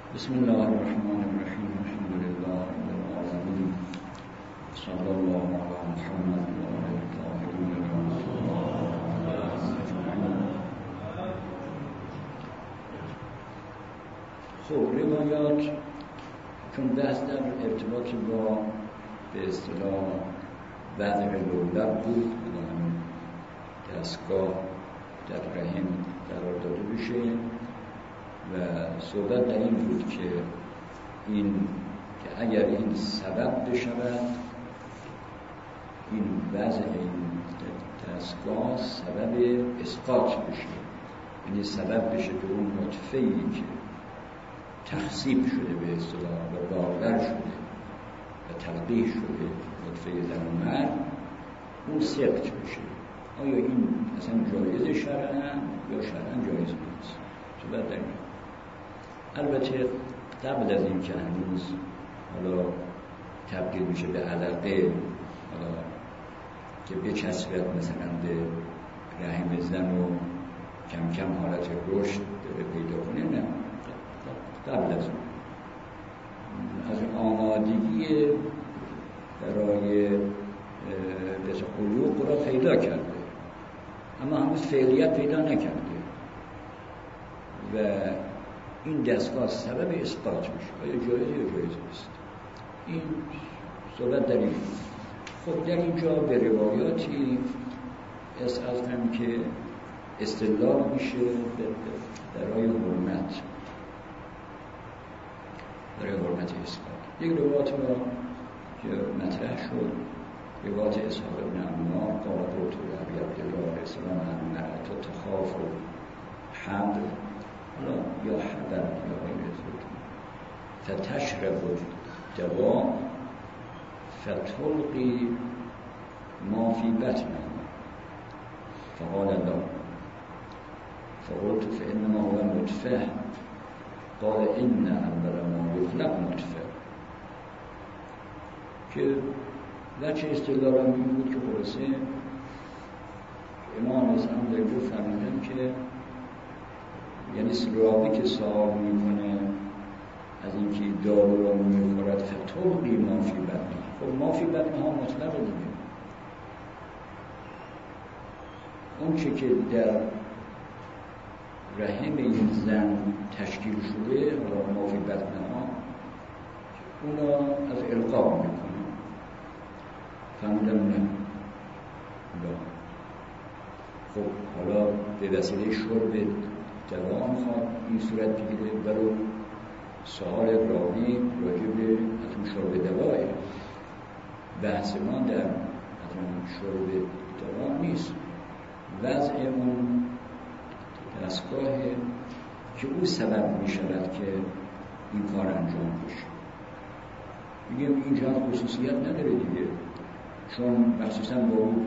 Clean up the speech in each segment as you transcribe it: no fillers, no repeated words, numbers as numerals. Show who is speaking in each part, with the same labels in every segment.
Speaker 1: بسم الله الرحمن الرحیم. الحمد لله رب العالمین. صلی الله علی محمد و آله الطاهرین اجمعین. خب روایات چون بحث در ارتباط با به اصطلاح وضع دولت بود، همین دستگاه در رحم قرار داده بشه و صحبت در این بود که اگر این سبب بشود، این وضع این دستگاه سبب اسقاط بشه، یعنی سبب بشه به اون نطفه‌ای که تخصیب شده به اصطلاح و باور شده و تلقیح شده نطفه زن و مرد، اون سقط بشه. آیا این اصلا جایز شرعاً یا شرعاً جایز نیست؟ صحبت در این. البته قبل از این که هنوز حالا تبدیل میشه به علقه، حالا که بچسبد مثلا به رحم زن و کم کم حالت رشد پیدا کنه، نه، قبل از اون از آمادگی برای علوق را پیدا کرده، اما هنوز فعلیت پیدا نکرده و این دستگاه سبب اثبات میشه. آیا جایز یا جایز نیست؟ این صحبت در این. خب در اینجا به روایاتی اصلا که استدلال میشه برای حرمت اثبات. یک روایت را که مطرح شد، روایت اسحاق بن عمار قال قلت لأبي عبد الله علیه السلام المرأة تخاف حمل یا حبل یا غیر ذلك فتشرب الدواء فتلقي ما في بطنها فقال لا فقلت فإنما هو نطفة قال إن أول ما يخلق نطفة. که وجه استدلال این بود که خلاصه امام اسلام در اینجا فرمودن که یعنی راوی که سوال میکنه از اینکه دارو را میخورد فتلقی ما فی بطنها، خب ما فی بطنها مطلق دیگه، اون چه که در رحم این زن تشکیل شده، حالا ما فی بطنها، اونا از القا میکنه. فرمودن نه. خب حالا به وسیله شرب دوا میخواد این صورت بگیره، برای سوال راوی راجع به حتم شرب دواه. بحث ما در حتم شرب دوا نیست، وضع اون دستگاه که او سبب میشود که این کار انجام بشه. میگم اینجا خصوصیت نداره دیگه، چون مخصوصا با اون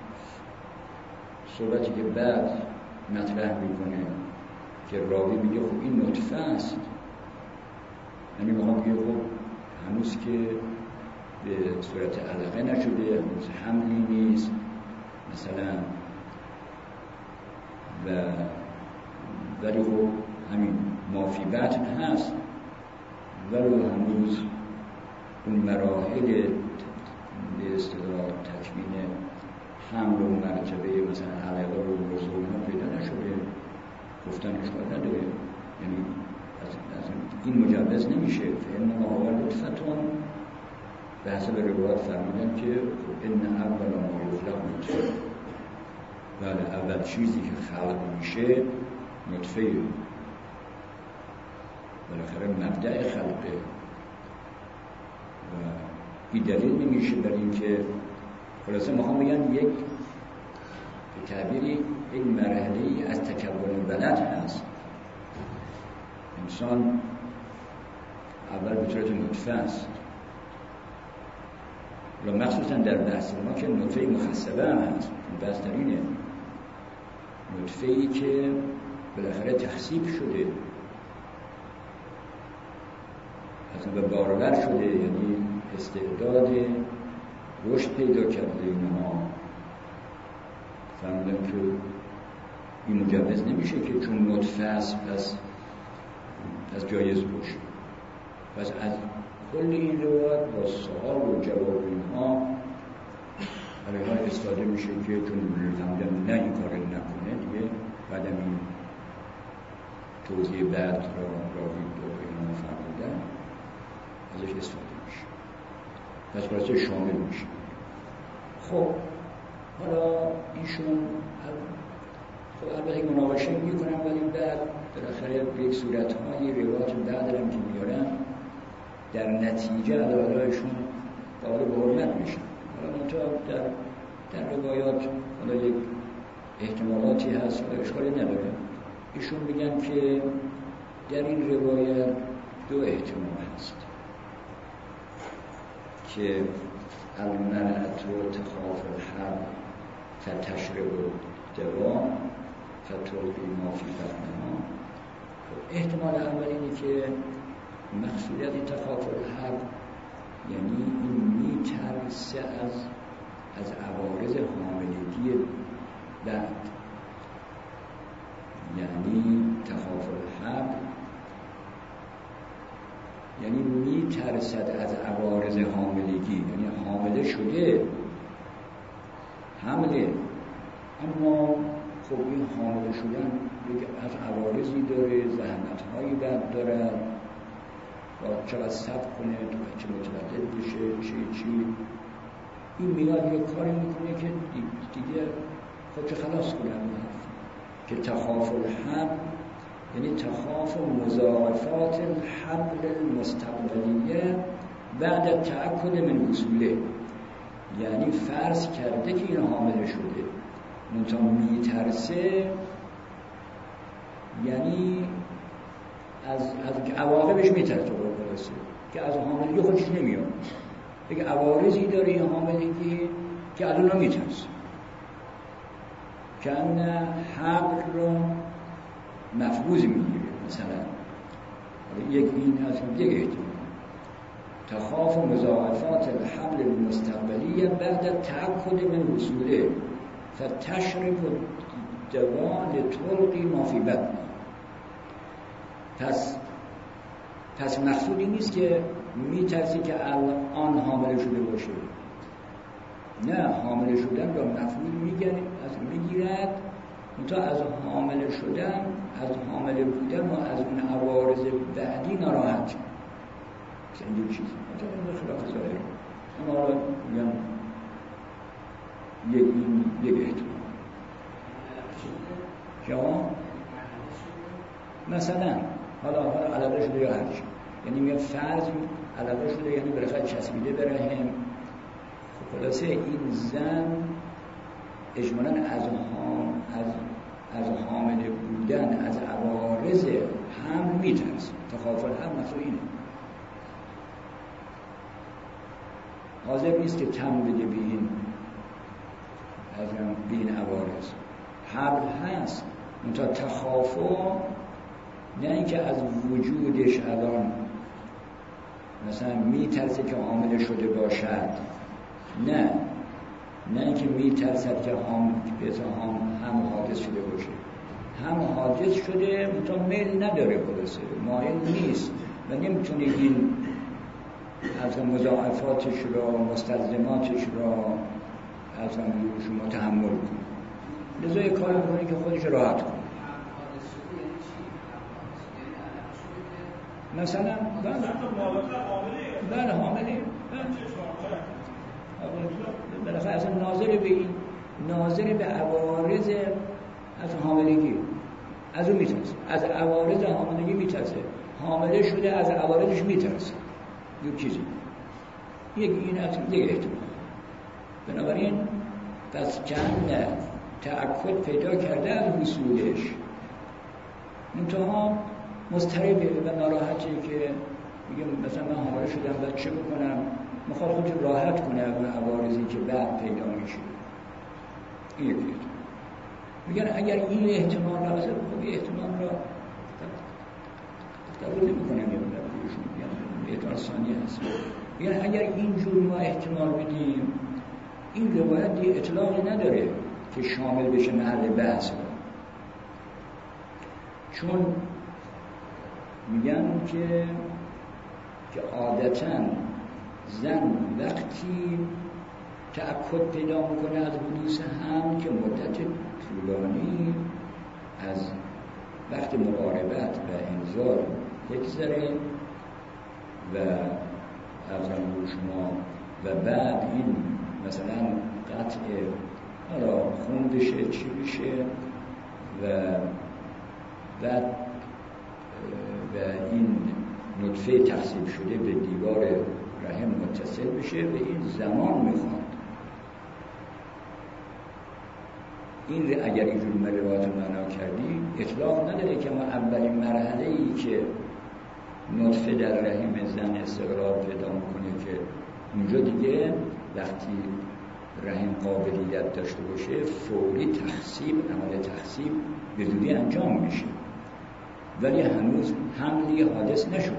Speaker 1: صحبتی که بعد مطرح میکنه که راوی میگه خب این نطفه است، یعنی میخوام بگه خب هنوز که به صورت علقه نشده، هنوز حملی نیست مثلا، ولی خب همین ما فی بطن هست، ولی هنوز اون مراحل به اصطلاح تکوین حمل و مرتبه مثلا علقه رو رسولنا پیدا نشده، گفتن اشکال نداره، یعنی از این مجوز نمیشه. فإنما هو نطفة، به حسب روایات فرمودن که ان اول ما یخلق نطفه، بله اول چیزی که خلق میشه نطفه، بالاخره مبدأ خلقه و این دلیل نمیشه برای اینکه خلاصه میخوام بگم یک به تعبیری یک مرحله‌ای از تکون ولد هست. انسان اول به صورت نطفه است، و مخصوصا در بحث ما که نطفه مخصبه هم هست، بحث در اینه نطفه‌ای که بالاخره تخصیب شده، اصلا به باروری شده، یعنی استعداد رشد پیدا کرده. اینها فرمودن که این مجوز نمیشه که چون نطفه است پس از جایز باشه. پس از کل این روایت با سوال و جواب اینها علیها استفاده میشه که چون فهمیدن نه این کار نکنه دیگه بعدم این توضیح بعد را راوی دو اینها فرمودن ازش استفاده میشه. پس برای شامل میشه. خب حالا ایشون البته مناقشه میکنم ولی بعد بالاخره به یک صورت‌های روایات بعد هم که میارن در نتیجه عدالتشون قابل به حرمت میشن. حالا منطقه در روایات حالا یک احتمالاتی هست و اشکالی نداره. ایشون میگن که در این روایت دو احتمال هست که المرأة تخاف الحر فتشرب الدوا فتلقی ما فی بطنها. احتمال اول اینه که مقصودیت تخاف الحر یعنی این میترسه از عوارض حاملگی بعد، یعنی تخاف الحر یعنی میترسد از عوارض حاملگی، یعنی حامله شده حمله، اما خب این حامله شدن از عوارضی داره، زحمت‌هایی بعد دارد و چقدر صبر کنه تو بچه متولد بشه چی این میاد یه کاری میکنه که دیگه خودش خلاص کنه. که تخاف الحمل یعنی تخاف مضاعفات الحمل المستقبلیه بعد تأکد من وصوله، یعنی فرض کرده که این حامله شده منتها میترسه، یعنی از عواقبش میترسه برسه که از حاملگی خودش نمیاد، دیگه عوارضی داره این حاملگی که الان میترسه که ان حمل رو مفروض میگیره. مثلا یک این از دیگه احتمال تخاف مضاعفات الحمل المستقبلیه بعد تأکد من وصوله فتشرب الدوا لتلقی ما فی بطنها. پس مقصودی نیست که میترسی که الان حامله شده باشه، نه، حامله شدن را مفعول میگیرد منتها از حامله شدن، از حامله بودن و از اون عوارض بعدی ناراحت مثلا این چیزی مثلا این خلاف ظاهر. اما حالا میگم یک احتمال شما مثلا حالا علاقه شده یا هرچی، یعنی میگم فرض علاقه شده یعنی بالاخره چسبیده به رحم. خلاصه این زن اجمالاً از حامله بودن، از عوارض حمل میترسه. تخاف الحمل مثلا اینه، حاضر نیست که تم بده به این عوارض. حمل هست منتها تخافو نه اینکه از وجودش الان مثلا میترسه که حامله شده باشد، نه اینکه میترسد که هم حادث شده باشه، هم حادث شده منتها میل نداره، خلاصه مایل نیست و نمیتونه این از مضاعفاتش را، مستلزماتش را از شما تحمل کنه، لذا یک کار میکنه که خودش راحت کنه. مثلا بله حامله بالاخره اصلا ناظر به عوارض از حاملگی از اون میترسه، از عوارض حاملگی میترسه، حامله شده از عوارضش میترسه، یک چیزی این احتمال. بنابراین پس چند تأکد پیدا کرده از وصولش، منتها مضطربه و ناراحته که میگه مثلا من حامله شدم بعد چه بکنم، میخواد خودش راحت کنه از اون عوارضی که بعد پیدا میشه. این یک احتمال. میگن اگر این احتمال را مثلا خب احتمال را قبول نمی‌کنم، میگن احتمال ثانی هست. میگن اگر اینجور ما احتمال بدیم این روایت دیگه اطلاقی نداره که شامل بشه محل بحث را، چون میگن که عادتاً زن وقتی تأکد پیدا میکنه از حدوث حمل که مدت طولانی از وقت مقاربت و انزال بگذره و ارزم به شما و بعد این مثلا قطع حالا خون بشه چی بشه و بعد و این نطفه تقسیم شده به دیوار رحم متصل بشه و این زمان میخواد. این اگر اینجور روایت معنا کردی اطلاق نداره که ما اولین مرحله ای که نطفه در رحم زن استقرار پیدا میکنه که اونجا دیگه وقتی رحم قابلیت داشته باشه فوری عمل تخصیب به زودی انجام میشه، ولی هنوز حملی حادث نشده.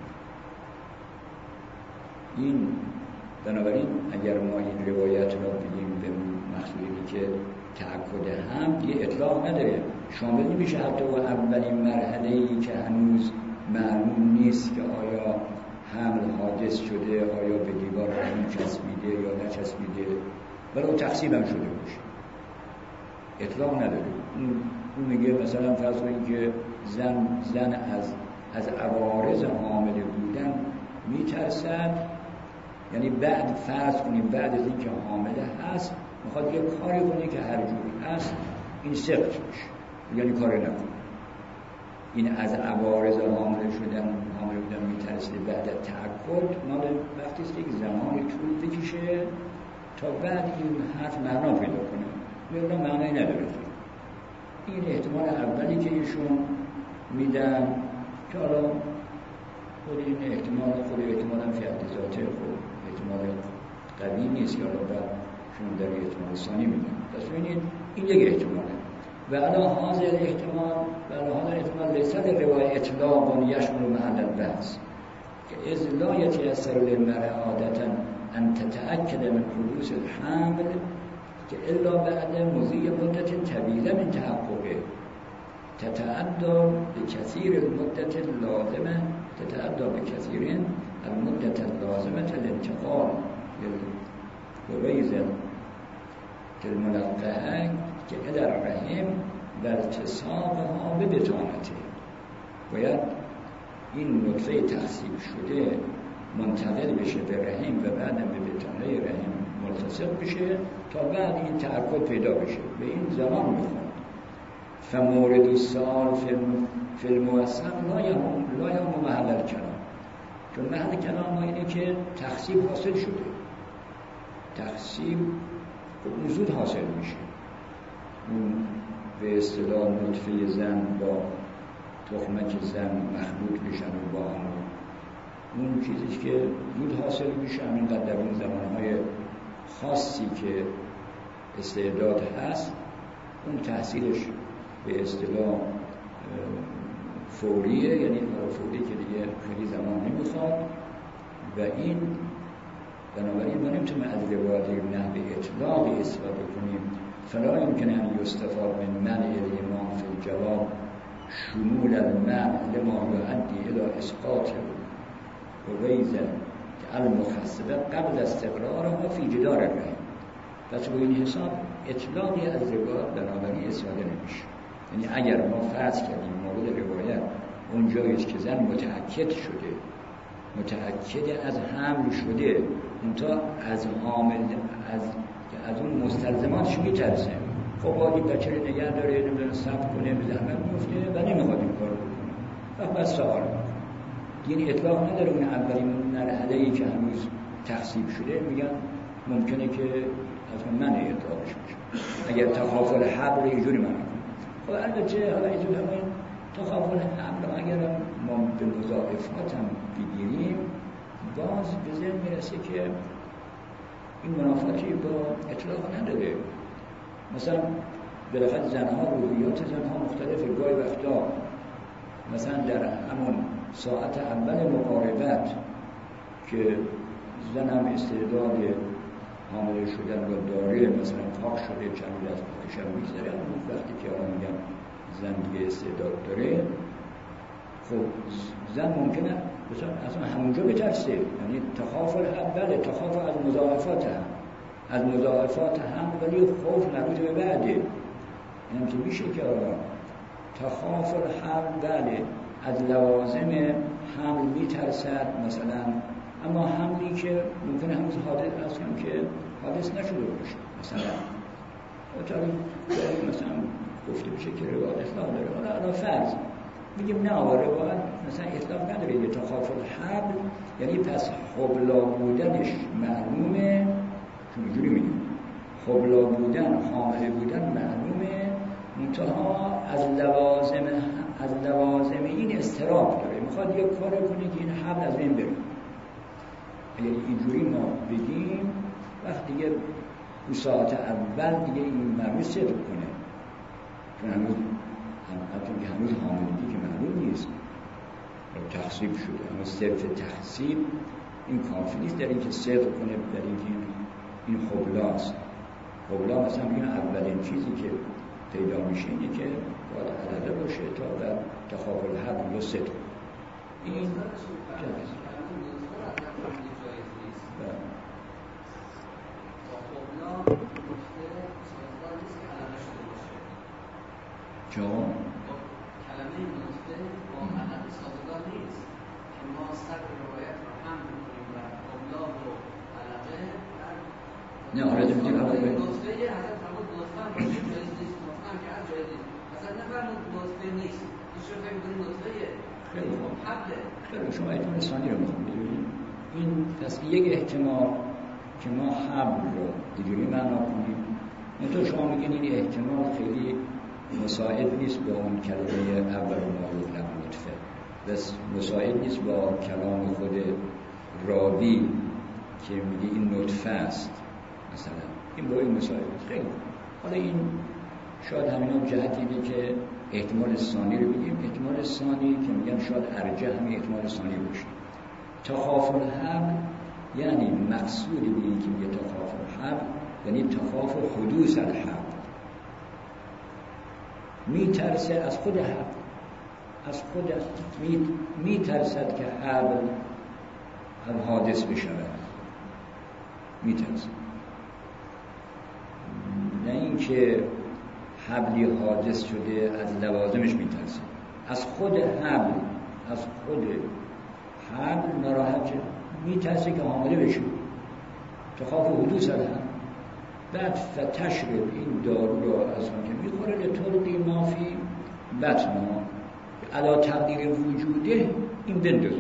Speaker 1: این بنابراین اگر ما این روایت را بگیم به مقصودی که تأکد حمل یه اطلاق نداره، شامل نمیشه حتی و اولین مرحله‌ای که هنوز معلوم نیست که آیا حمل حادث شده، آیا به دیوار رحم چسبیده یا نچسبیده، ولی تقسیم هم شده باشه، اطلاق نداره. اون میگه مثلا فرض کنید که زن از عوارض حامله بودن میترسد، یعنی بعد فرض کنید بعد از اینکه حامله هست میخواد یه کاری کنه که هر جوری هست این سقط بشه، یعنی کاری نکنه. این از عوارض حامله بودن میترسه بعد از تأکد مال وقتی است که زمانی طول بکشه تا بعد این حرف معنا پیدا کنه، میگه معنی نداره. این احتمال اولی که ایشون میدن که حالا خود این احتمال هم فی حد ذاته احتمال قوی نیست که حالا بعد شون در احتمال ثانی میدن. پس ببینید این یک احتماله و علا هذا الاحتمال لیس للروایة اطلاق یشمل محل البحث که اذ لا یتیسر للمرء عادة ان تتأکد من حدوث الحمل که الا بعد مضی مدت طویله من تحققه تتعدى بكثير المدة اللازمة للانتقال للغريزة الملقحة كإلى الرحم والتصاقها ببطانته. باید این نطفه تقسیم شده منتقل بشه به رحم و بعدم به بطانه رحم ملتصق بشه تا بعد این تأکد پیدا بشه، به این زمان میخواد. فمورد السؤال فی الموثق لا یهم محل الکلام، چون محل کلام ما اینه که تقسیم حاصل شده، تقسیم زود حاصل میشه. اون به اصطلاح نطفه زن با تخمک زن مخلوط بشن و با هم اون چیزی که زود حاصل میشه، همینقدر در اون زمانهای خاصی که استعداد هست اون تحصیلش به اصطلاح فوریه، یعنی فوری که دیگه خیلی زمان نمیخواد و این بنابراین ما نمیتونیم از روایت نحو اطلاقی استفاده کنیم. فلا یمکن ان یستفاد من منع الامام فی الجواب شمول المنع لما یؤدی الى اسقاط غریزه المخصبه قبل استقرارها فی جدار الرحم. پس با این حساب اطلاقی از روایت بنابراین استفاده نمیشه. یعنی اگر ما فرض کردیم مورد روایت اون جاییست که زن متأکد شده، متأکد از حمل شده، اونتا از حامل از اون مستلزماتش میترسه، خب باید بچه رو نگه داره، نمیدونه صبر کنه، به زحمت میفته و نمیخواد این کار بکنه و بس سوال میکنه. این اطلاق نداره اون اولین مرحله‌ای که هنوز تقسیم شده میگن ممکنه که از من اطلاقش میشه اگر تخافل حبل اینجوری من خب البته حالا اینجور همین تخافل حمل اگر ما به مضاعفات هم بگیریم باز به ذهن میرسه که این منافاتی با اطلاق نداره. مثلا بالاخره زنها روحیات زنها مختلفه، گاهی وقتا مثلا در همون ساعت اول مقاربت که زن هم استعداد حامله شدن رو داره، مثلا پاک شده چند از پاکش هم میگذاره، اون وقتی که آن میگن زن دیگه استعداد داره، خب زن ممکنه اصلا همونجا بترسه، یعنی تخاف الحمل، بله تخاف از مضاعفات هم، از مضاعفات هم، ولی خوف مربوط به بعده، یعنی که میشه که تخاف الحمل، بله از لوازم حمل میترسد مثلا، اما حملی که ممکنه هنوز حادث هستم که حادث نشده باشه مثلا مثلا گفته بشه که روایت اطلاق داره، حالا فرض میگیم نه روایت مثلا اطلاق نداره یه تخاف الحمل، یعنی پس حبلا بودنش معلومه، چون اینجوری میگیم حبلا بودن حامله بودن معلومه، منتها از لوازم این استراب داره، میخواد یه کار کنه که این حمل از بین بره. اگر اینجوری ما بگیم وقت دیگه اون ساعت اول دیگه این مرموز صدق کنه، چون هنوز حاملگی که معلوم نیست تخصیب شده، اما صرف تخصیب این کافی نیست در این که صدق کنه، در این که این خبلاست. خبلا مثلا بگیم اولین چیزی که پیدا میشه اینه که باید عدده باشه تا در تخاف الحمل یا صدق. این جان
Speaker 2: کلمه نطفه با عدد سازگار نیست که ما سر روایت رو هم میکنیم و قبلا و علقه
Speaker 1: نه آره میگیم
Speaker 2: نطفه یه حضرت فرمود نطفه هم باشه جایز نیست، نطفه هم که هر جایز نیست، حضرت نفرمود نطفه نیست، این شو فکر کنیم نطفه
Speaker 1: خیلی خوب
Speaker 2: حبله.
Speaker 1: خیلی شما احتمال ثانی رو میخونید، این پس یک احتمال که ما حبل رو دیگری معنا کنیم، اینطور شما میگین این احتمال خیلی مساعد نیست با اون کلمه اول ما یطلق نطفه، بس مساعد نیست با کلام خود راوی که میگه این نطفه است مثلا، این با این مساعد خیلی. حالا این شاید همینا جهتی اینه که احتمال ثانی رو بگیم، احتمال ثانی که میگن شاید ارجح همین احتمال ثانی باشه. تخاف الحمل یعنی مقصود به این که میگه تخاف الحمل یعنی تخاف حدوث الحمل، میترسه از خود حمل، از خود میترسد که حمل حادث بشود، میترسد، نه اینکه حملی حادث شده از لوازمش میترسه، از خود حمل، از خود حمل ناراحت میترسه که حامله بشه، تخاف حدوث الحمل. بعد فتشرب این دارو را از آن که میخوره لطرقی مافی بطنها علا تقدیر وجوده این بندازه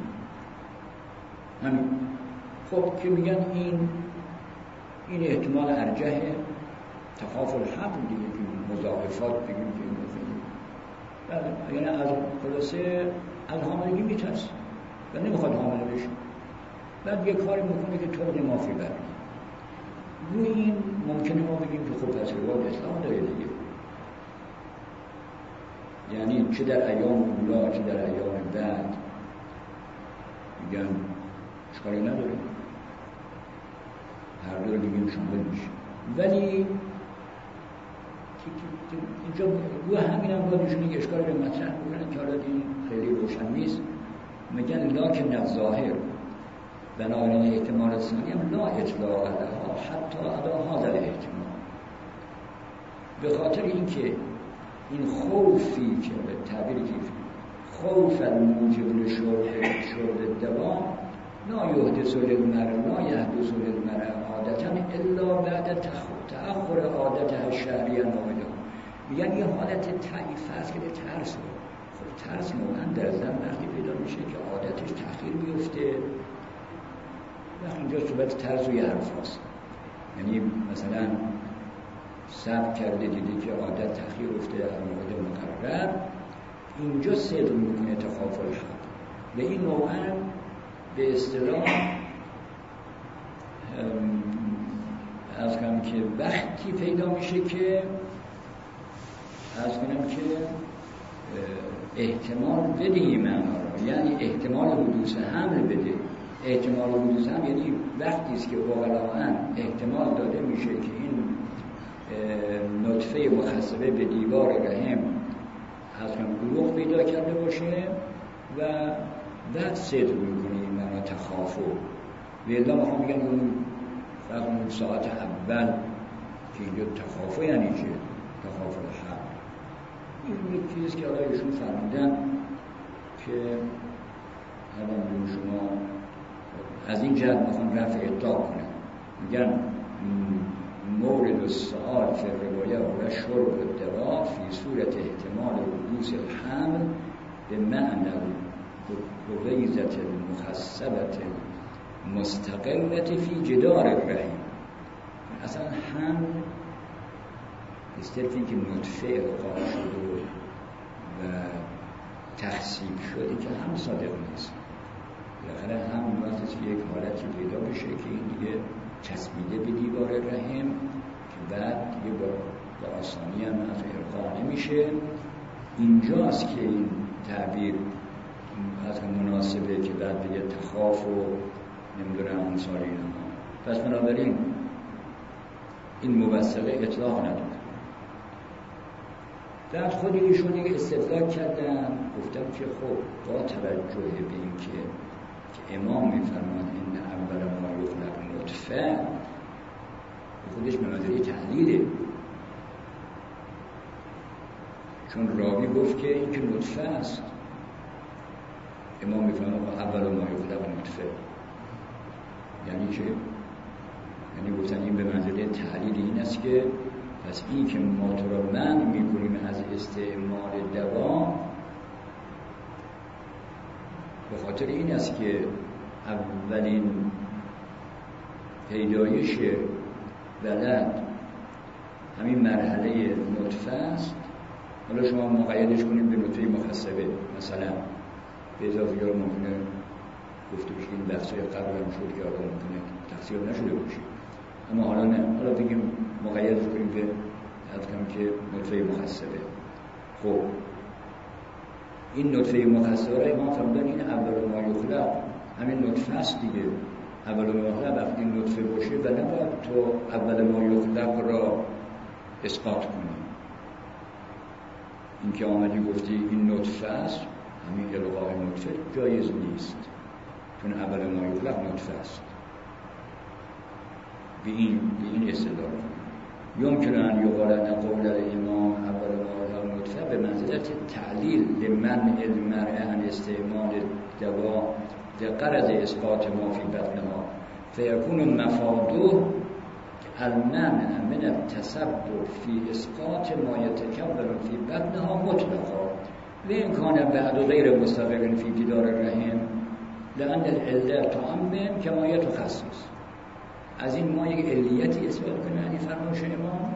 Speaker 1: همین. خب که میگن این احتمال ارجح تخاف الحمل دیگه که مضاعفات بگیم که این بله، یعنی از خلاصه از حاملگی میترسه و نمیخواد حامله بشه، بعد یه کاری میکنه که طرق مافی برده. روی این ممکنه ما بگیم که خب پس روایت اسلام داره دیگه، یعنی چه در ایام اولا چه در ایام بعد میگن اشکالی نداره، هر دو رو بگیم شامل میشه. ولی اینجا روی همین هم باید ایشون یک اشکال به مطرح میکنن که حالا این خیلی روشن نیست، میگن لکن الظاهر بنابراین احتمال ثانی هم لا اطلاق علیها حتی علی هذا الاحتمال، به خاطر اینکه این خوفی که به تعبیر کیفی خوف الموجب لشرب دوام لا یحدث للمرء لا یحدث للمرء عادتا الا بعد تأخر عادتها الشهریه نامده. میگن یه حالت تعیف است که ترس، خب ترس نوعا در زن وقتی پیدا میشه که عادتش تأخیر بیفته، وقتی اینجا صورت ترس و یه حرف هست، یعنی مثلا صبر کرده دیده که عادت تأخیر افته از موعد مقرر، اینجا صدق میکنه تخاف الحمل و این نوعا به اصطلاح از کنم که وقتی پیدا میشه که از کنم که احتمال بده این معنا رو، یعنی احتمال حدوث حمل بده. احتمال حدوث حمل یعنی وقتی است که واقعا احتمال داده میشه که این نطفه مخصبه به دیوار رحم از کنم بلوغ پیدا کرده باشه و بعد صدق میکنه. این معنا تخافو و الا میخوام بگم اون فقط اون ساعت اول که اینجا تخافو یعنی چه؟ تخافو حق. این یک چیزی که آقای ایشون فرمودن که الان بون شما از این جهت میخوان رفع اطلاق کنن، میگن مورد السؤال فی الروایه و شرب الدوا فی صورت احتمال حدوث الحمل به معنی الغیزة المخصبة مستقلة فی جدار الرحم. اصلا حمل استرفی که نطفه القا شده و تخصیب شده که هم صادق نیست. بالاخره هم وقتی که یک حالتی پیدا بشه که این دیگه چسبیده به دیوار رحم که بعد دیگه با آسانی هم از ارقا نمیشه. اینجاست که این تعبیر از مناسبه که بعد دیگه تخاف و نمیدونم انصار این ها. پس بنابراین این مبسطه اطلاق نداره. بعد خود ایشون دیگه استدلال کردن، گفتم که خب با توجه به این که امام میفرمان این اول ما یخلق نطفه، خودش به منزله تحلیله، چون راوی گفت که این که نطفه است. امام میفرمان اول ما یخلق نطفه یعنی چه؟ یعنی گفتن این به منزله تحلیل این است که پس این که ما تو را منع میکنیم از استعمال دوا به خاطر این است که اولین پیدایش ولد همین مرحله نطفه است. حالا شما مقیدش کنید به نطفه مخصبه، مثلا به اضافه یا ممکنه گفته بشه این بحثای قبل هم شد که آقا ممکنه تقصیر نشده باشه، اما حالا نه، حالا بگیم مقیدش کنیم به که نطفه مخصبه. خب این نطفه مخصبه را امام فرمودن این اول ما یخلق همین نطفه است دیگه. اول ما یخلق وقتی این نطفه باشه و نباید تو اول ما یخلق را اسقاط کنی. این که آمدی گفتی این نطفه است، همین الغای نطفه جایز نیست، چون اول ما یخلق نطفه است. به این استدلال یمکن ان یقال ان قول الامام اول ما یخلق نطفه به منزلت تعلیل لمنع المرء عن استعمال دوا لغرض اسقاط ما فی بطنها فیکون مفاده المنع من التسبب فی اسقاط ما یتکون فی بطنها مطلقا وان کان بعد غیر مستقر فی جدار الرحم لأن العله تعمم کما یتخصص. از این ما یک علیتی اثبات کنه یعنی فرمایش امام،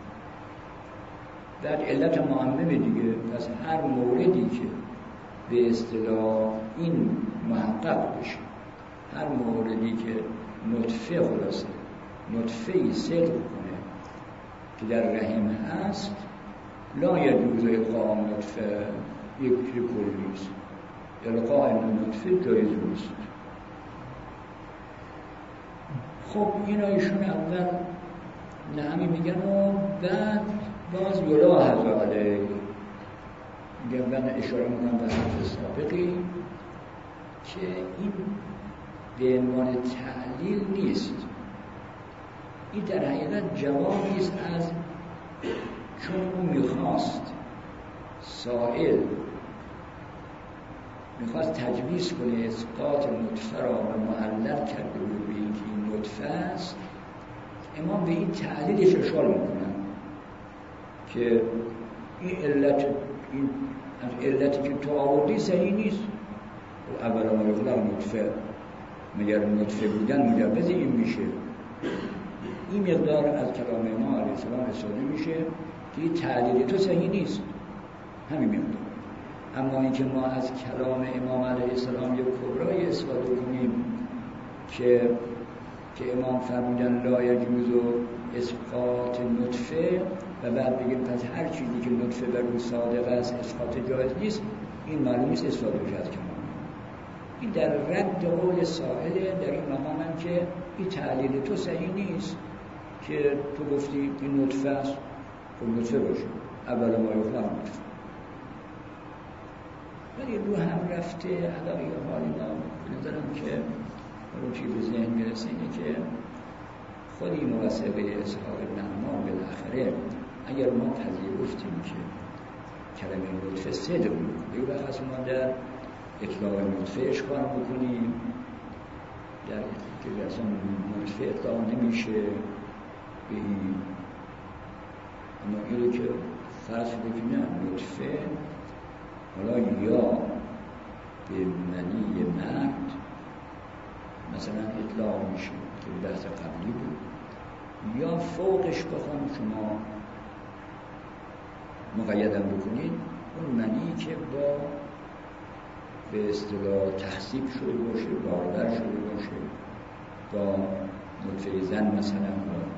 Speaker 1: در علت معممه دیگه. پس هر موردی که به اصطلاح این محقق بشه، هر موردی که نطفه خلاصه نطفه‌ای صدق کنه که در رحم هست، لا یجوز القاء نطفه، یک کلی است، القاء نطفه جایز نیست. خب اینا ایشون اول نهمی میگن و بعد باز یلا حضاله میگن. من اشاره میکنم به حرف سابقی که این به عنوان تعلیل نیست، این در حقیقت جوابی است از چون اون میخواست سائل میخواست تجویز کنه اسقاط نطفه را و معلل کرده بود به اینکه این نطفه است. امام به این تعلیلش اشاره میکنن که این علتی که تو آوردی صحیح نیست. و اولا ما یخلق نطفه، مگر نطفه بودن مجوز این میشه. این مقدار از کلام امام علیه السلام استفاده میشه که این تعلیل تو صحیح نیست، همین مقدار. اما اینکه ما از کلام امام علیه السلام یک کبرای استفاده کنیم که امام فرمودن لا یجوز اسقاط نطفه و بعد بگیم پس هر چیزی که نطفه بر اون صادق است اسقاط جایز نیست، این معلوم نیست استفاده بشه از کلام. این در رد قول سائله در این مقام هم که این تعلیل تو صحیح نیست که تو گفتی این نطفه است، خب نطفه باشه، اول ما یخلق نطفه. ولی رو هم رفته علاقه حال اینا نظرم که رو چی به ذهن میرسه اینه که خود این موثقه اسحاق نعمان بالاخره اگر ما پذیرفتیم که کلمه نطفه صدق بود یه وقت ما در اطلاق نطفه اشکال بکنیم در که اصلا نطفه اطلاق نمیشه به این اما اینه که فرض بکنیم نطفه حالا یا به منی مرد مثلا اطلاق میشه که بحث قبلی بود یا فوقش بخوام شما مقیدم بکنید اون منی که با به اصطلاح تحصیب شده باشه بارور شده باشه با نطفه زن مثلا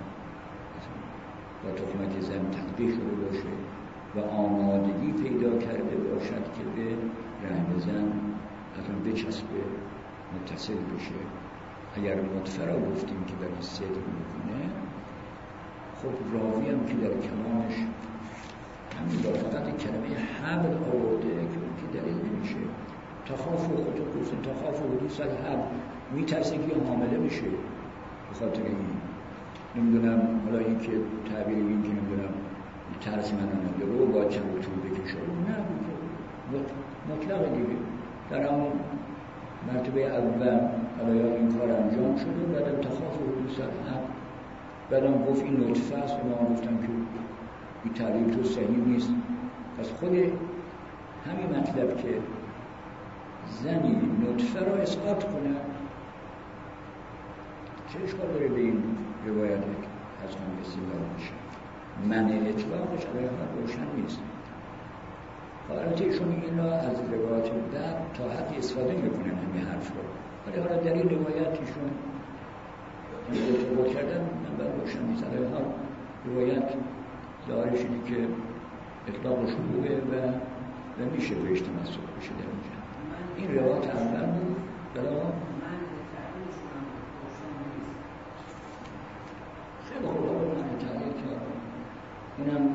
Speaker 1: با تخمک زن تطبیق شده باشه و آمادگی پیدا کرده باشد که به رحم زن اصلا بچسبه متصل بشه. اگر نطفه را گفتیم که برای صدق میکنه خب راوی هم که در کلامش همین با فقط کلمه حمل آورده که دلیل نمیشه. تخاف و خود گفتن تخاف و حدوث الحمل میترسه که حامله بشه به خاطر این نمیدونم حالا این که تعبیر این که نمیدونم ترس من نمیده رو با چند طول بکشه نه مطلق دیگه در همون مرتبه اول حالا این کار انجام شده بعدم تخاف و حدوث الحمل بعدم گفت این نطفه است و ما گفتم که این تعبیر تو صحیح نیست. پس خود همین مطلب که زنی نطفه را اسقاط کنه چه اشکال داره به این روایت از هم استدلال میشه منع اطلاقش برای ما روشن نیست. البته ایشون این را از روایات بعد تا حدی استفاده میکنن همین حرف رو ولی حالا در این روایت ایشون ارتباط کردن من برای روشن نیست. حالا روایت ظاهرش اینه که اطلاق شروعه و میشه بهش تمسک بشه در اینجا. این روایت اول بود بلا خیلی خوب رو من تعلیق کرد اونم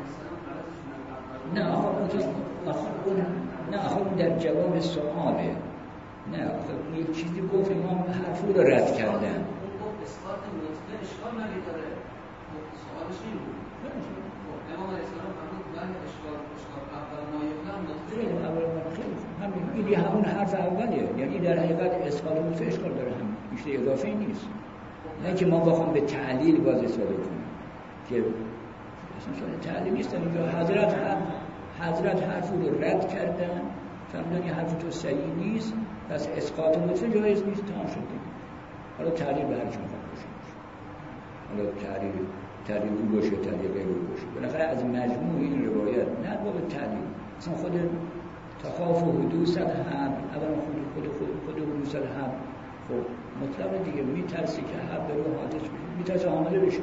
Speaker 1: نه آخه در جواب سؤاله نه آخه یک چیزی گفت امام حرف رو رد کردن
Speaker 2: اثبات نطفه اشکال نداره سوالش این بود امام علیه السلام فرمود من اشکال اول ما یفهم نطفه
Speaker 1: همین همون حرف اولیه یعنی در حقیقت اثبات نطفه اشکال داره هم بیشتر اضافه نیست نه که ما بخوام به تعلیل باز استفاده کنیم که اصلا شده تعلیل نیست اینجا حضرت حرف رو رد کردن فرمودن این حرف تو صحیح نیست پس اسقاط نطفه جایز نیست تمام شد. حالا تعلیل به هر چون باشه حالا تعلیل رو باشه تعلیل غیر رو باشه بالاخره از مجموع این روایت نه باب تعلیل اصلا خود تخاف و حدوث الحمل اولا خود حدوث الحمل خب مطلب دیگه میترسی که حمل رو حادث بشه میترسه حامله بشه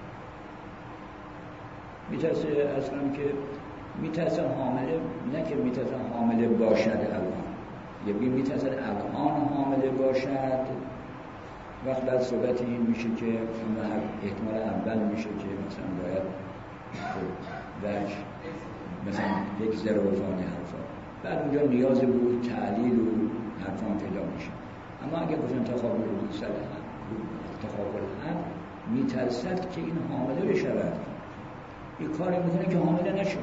Speaker 1: میترسه اصلا که میترسه حامله نه که میترسه حامله باشد الان یا میترسه الان حامله باشد وقت بعد صحبت این میشه که احتمال اول میشه که مثلا باید وجه مثلا یک ضربانی حرفا بعد اونجا نیاز بود تعلیل و حرفان پیدا میشه. اما اگر گفتن تخابر حدوث الحمل میترسد که این حامله بشود این کاری میکنه که حامله نشه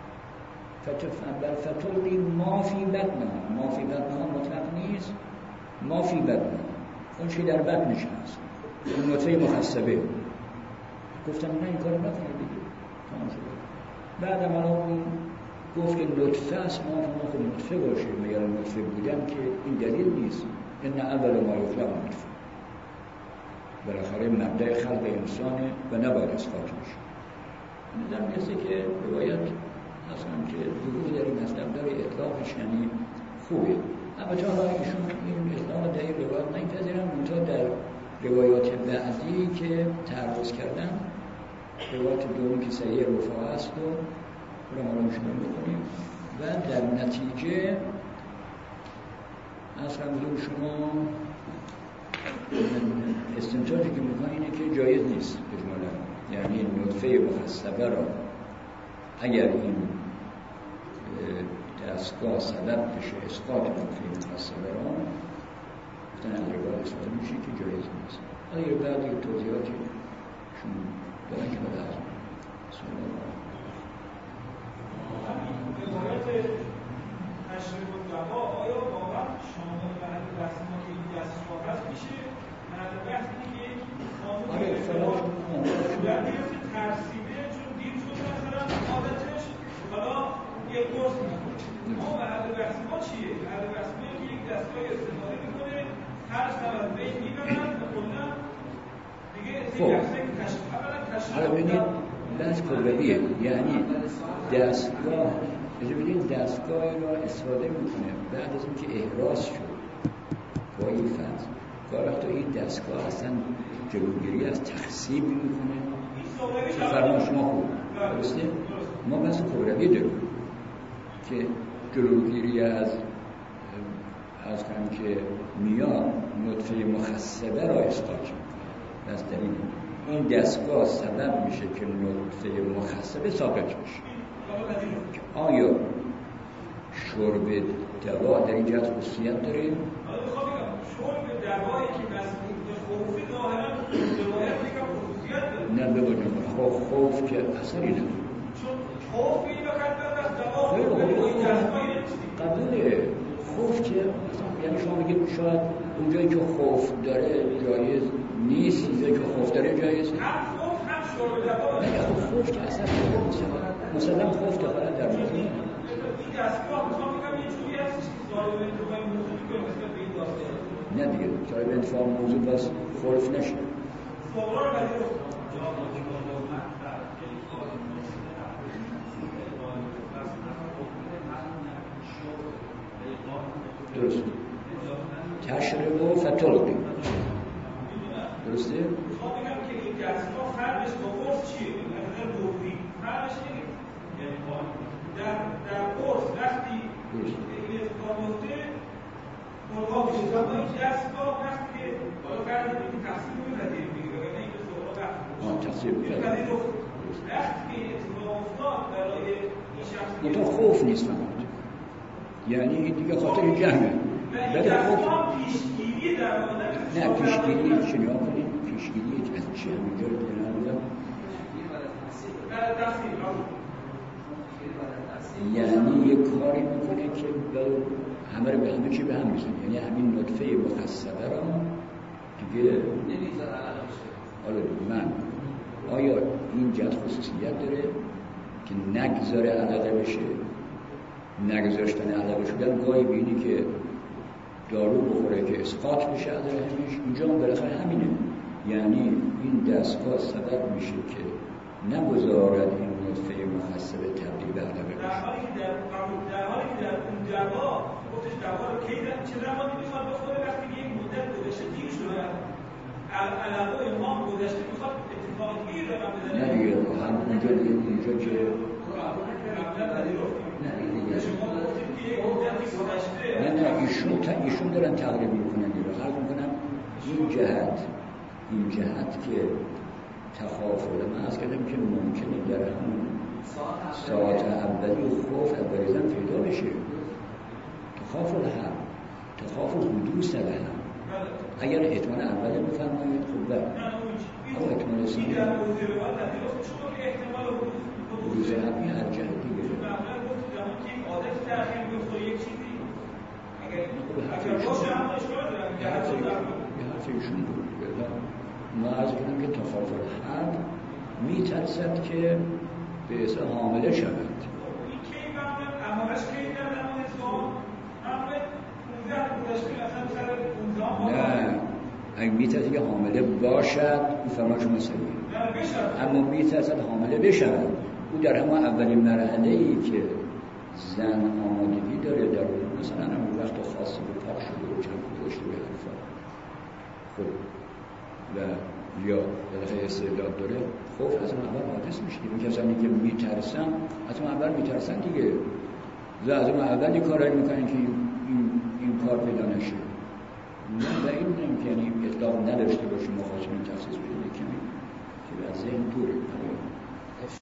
Speaker 1: فتلقی ما فی بدنها مطلق نیست ما فی بدنها اون چی در بدنش هست اون نطفه مخصبه گفتم نه این کار نکنه دیگه تمام شد. بعدم الان گفت که نطفه است ما خود نطفه باشه مگر نطفه بودن که این دلیل نیست ان اول ما یخلق نطفه بالاخره مبدأ خلق انسانه و نباید اسقاط میشه. نظر میرسه که روایت اصلا که ظهور در این مطلب داره اطلاقش یعنی خوبه. البته حالا ایشون این اطلاق در این روایت نمیپذیرن منتها در روایات بعدی که تعرض کردن روایت دومی که صحیح رفاعه است رو ما شما بکنیم و در نتیجه اصلا حضور شما استنتاجی که میکنه اینه که جایز نیست اجمالا یعنی نطفه مخصبه را اگر این در دستگاه سبب بشه اسقاط نطفه مخصبه را گفتن از روایت استفاده میشه که جایز نیست. حالا یه بعد یه توضیحاتی شون دارن که بعد از سوال
Speaker 3: روایت تشریف الدوا آیا واقعا شامل بعد بحث ما که این دستگاه هست میشه بعد بحث اینه که قانون در دیگه ترسیبه چون دید شد مثلا عادتش حالا یه قرص میکنه ما بعد بحث ما چیه؟ بعد بحث ما که یک دستگاه استفاده میکنه هر سبب بین میبرن و کلا دیگه این تشریف
Speaker 1: حالا ببینید بحث کلبیه، یعنی دستگاه دستگاه را استفاده میکنه بعد از اینکه احراز شد با این فرض گاه وقتا این دستگاه اصلا جلوگیری از تخصیب میکنه که فرمان شما خوب درسته؟ ما بحث کلبی داریم که جلوگیری از کنم که میاد نطفه مخصبه را اسقاط میکنه. بس در این دستگاه سبب میشه که نطفه مخصبه ساقط بشه. که آیا شرب دوا در این جهت خصوصیت داره؟
Speaker 3: شرب دوایی که مسئول به خوفی ظاهرا روایت میگه خصوصیت داره.
Speaker 1: نه ببینید خوف که اثری نداره.
Speaker 3: چون خوف این وقت از دوا این دستگاهی نیست.
Speaker 1: قبوله خوف که یعنی شما بگید شاید اونجایی که خوف داره جایز نیست، اونجایی که خوف داره جایز نیست.
Speaker 3: هم خوف هم شرب دوا.
Speaker 1: نه خوف که اثر نداره. مثلا خوف دخالت در موضوع
Speaker 3: این دستگاه میخوام بگم یه جوری هست که ظاهر انتفاع موضوعی که نسبت به این داستان.
Speaker 1: نه دیگه ظاهر انتفاع موضوع بس خلف نشه.
Speaker 3: صغرا رو بدید
Speaker 1: درست تشرب و فتلقی درسته؟
Speaker 3: میخوام بگم که این دستگاه فرقش با قرص چیه؟ مثلا دوری فرقش اینه در قرص وقتی این اتفاق میفته مرغاب میشه اما این دستگاه وقتی که بالا فرض کنید تقسیم می‌پذیریم دیگه وگرنه این به سوال وقت
Speaker 1: تقسیم می‌پذیریم
Speaker 3: وقتی که این اتفاق افتاد برای این شخص
Speaker 1: منطقه خوف نیست فقط یعنی دیگه خاطر جمعه
Speaker 3: ولی دستگاه پیشگیری در آدم
Speaker 1: نه پیشگیری شنیا کنید پیشگیری از چی همینجا رو دیگه نبودم یعنی یک کاری میکنه که همه رو به همه چی به هم میزنه یعنی همین نطفه مخصبه را دیگه
Speaker 2: نمیذاره علاقه بشه.
Speaker 1: حالا من آیا این جهت خصوصیت داره که نگذاره علاقه بشه نگذاشتن علاقه شدن گاهی بینی که دارو بخوره که اسقاط بشه از رحمش اینجا هم بالاخره همینه یعنی این دستگاه سبب میشه که نگذارد این نطفه مخصبه تبدیل به علاقه بشه
Speaker 3: در حالی که در اون دوا گفتش دوا رو کی چه زمانی میخواد بخوره وقتی که یک مدت گذشته دیر شده علاقه امام گذشته میخواد اتفاق دیگه رقم بزنه
Speaker 1: نه دیگه هم اونجا که نه ایشون دارن تقریب میکنن عرض میکنم این جهت که تخافل من از کردم که ممکنه در همون ساعت اولی خوف اولیزن پیدا بشه تخافل حدوث هم اگر احتمال اولی بفرمایید خوب اما احتمال ثانی حدوث همی هر جهت دیگه یه حرف ایشون بود ما از کنم که تخافل حرب میترسد که به اصلا حامله شود
Speaker 3: این کی معمولا امامش کی در زمان اسلام معمولا 15 گذشته مثلا سر 15
Speaker 1: نه اگه میترسد که حامله باشد او فرما شما سریع اما میترسد حامله بشود او در همه اولین مرحله ای که زن آمادگی داره در اون مثلا همون وقت خاصی به پاک شده و چند داشته به حرفا خب و یا بالاخره استعداد داره خوف از اون اول حادث میشه این کسانی که میترسن از اون اول میترسن دیگه و از اون اول این کارایی میکنن که این کار پیدا نشه نه و این نمیکنه اطلاق نداشته باشیم مخاصمین تخصیص بشه کمی که از ذهن دوره